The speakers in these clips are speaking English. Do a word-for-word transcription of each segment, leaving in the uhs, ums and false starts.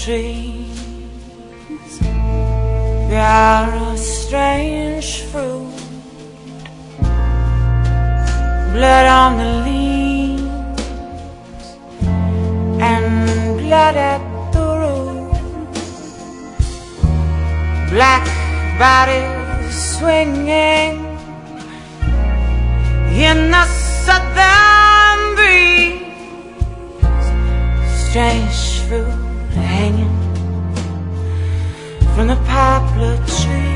trees bear a strange fruit, blood on the leaves and blood at the root, black bodies swinging in the southern breeze, strange fruit hanging from the poplar tree.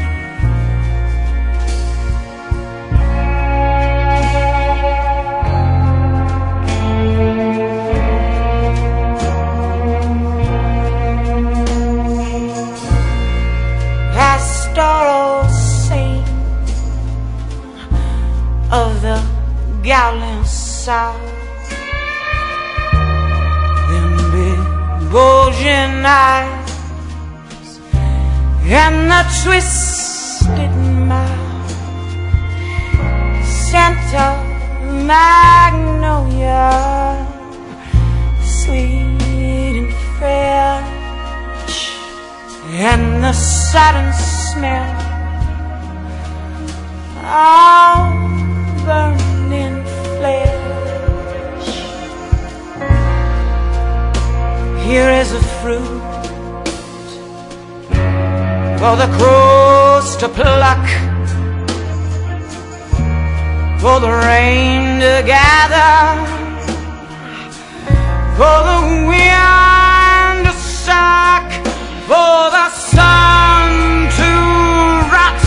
Pastoral scene of the Gowling South, them big bulging eyes and the twisted mouth, scent of magnolia, sweet and fresh, and the sudden smell of burning flesh. Here is a fruit for the crows to pluck, for the rain to gather, for the wind to suck, for the sun to rot,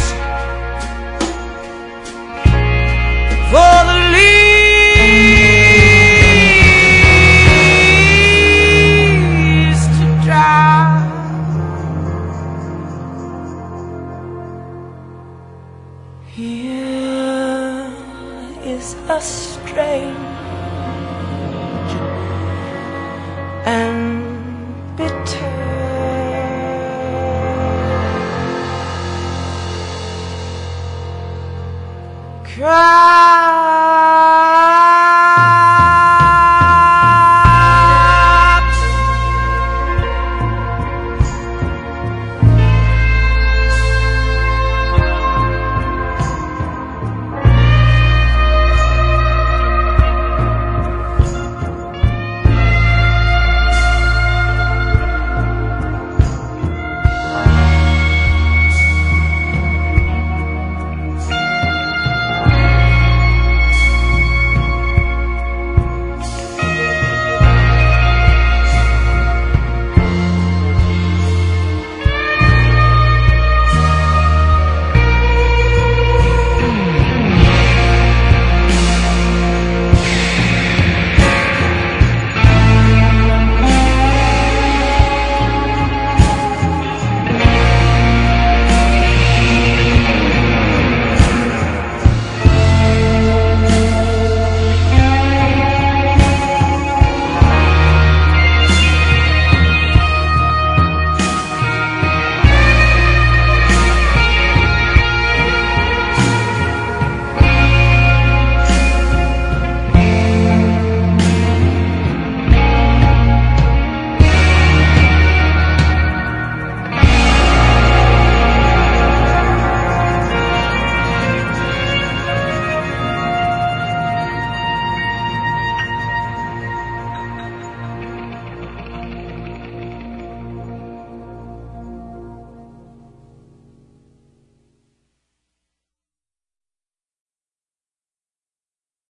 for the leaves to dry. Here is a strange and bitter cry.